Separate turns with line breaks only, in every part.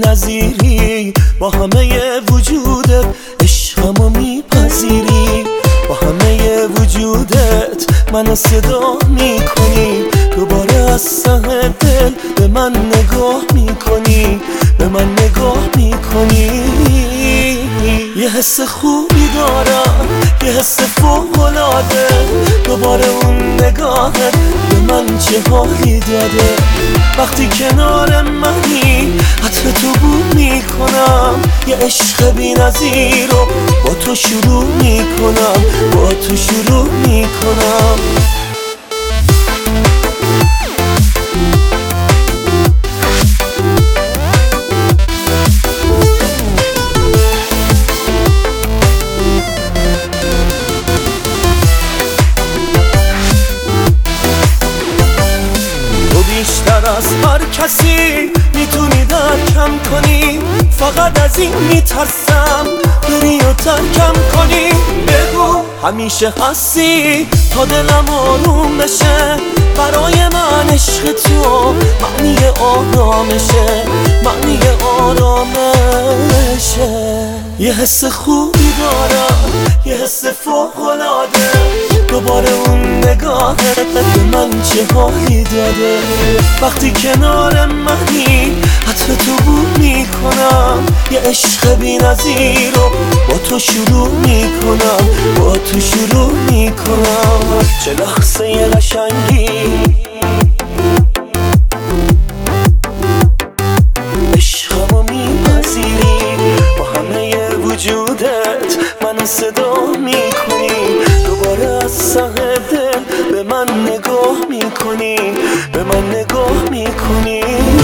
نظیری، با همه وجودت عشقمو میپذیری، با همه وجودت منو صدا میکنی، دوباره از ته دل به من نگاه میکنی، به من نگاه میکنی. یه حس خوبی دارم، یه حس فوق‌العاده، دوباره اون نگاهت به من چه حالی داده. وقتی کنار منی عطر تو بود میکنم، یه عشق بی نظیر رو با تو شروع میکنم، با تو شروع میکنم. بیشتر از هر کسی میتونی درکم کنی، فقط از این میترسم بری و ترکم کنی. بگو همیشه هستی تا دلم آروم بشه، برای من عشق تو معنی آرامشه، معنی آرامشه. یه حس خوبی دارم، یه حس فوق‌العاده، دوباره اون نگاهت به من چه حالی داده. وقتی کنار منی عطر تو بود میکنم، یه عشق بی نظیر رو با تو شروع میکنم، با تو شروع میکنم. چه لحظه قشنگی، عشقمو میپذیری، با همه وجودت منو صدا میکنی، دوباره از ته دل به من نگاه میکنی، به من نگاه میکنی.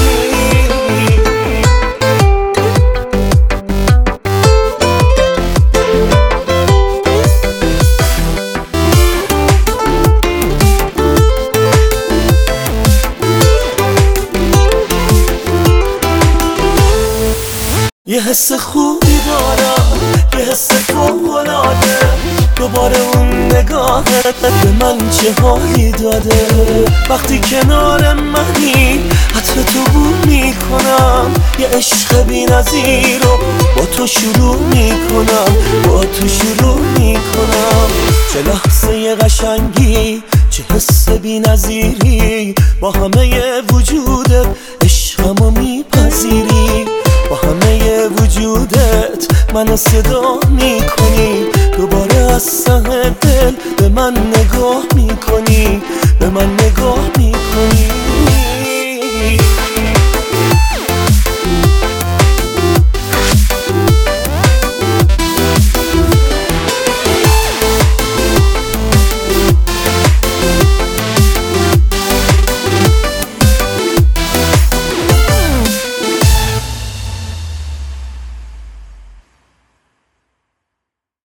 یه حس خوبی دارم، یه حس فوق‌العاده، دوباره اون نگاهت به من چه حالی داده. وقتی کنار منی عطر تو بود میکنم، یه عشق بی نظیر رو با تو شروع میکنم، با تو شروع میکنم. چه لحظه قشنگی، چه حس بی نظیری، با همه وجودت عشقمو میپذیری، با همه وجودت منو صدا میکنی، دوباره از ته دل به من نگاه میکنی، به من نگاه میکنی.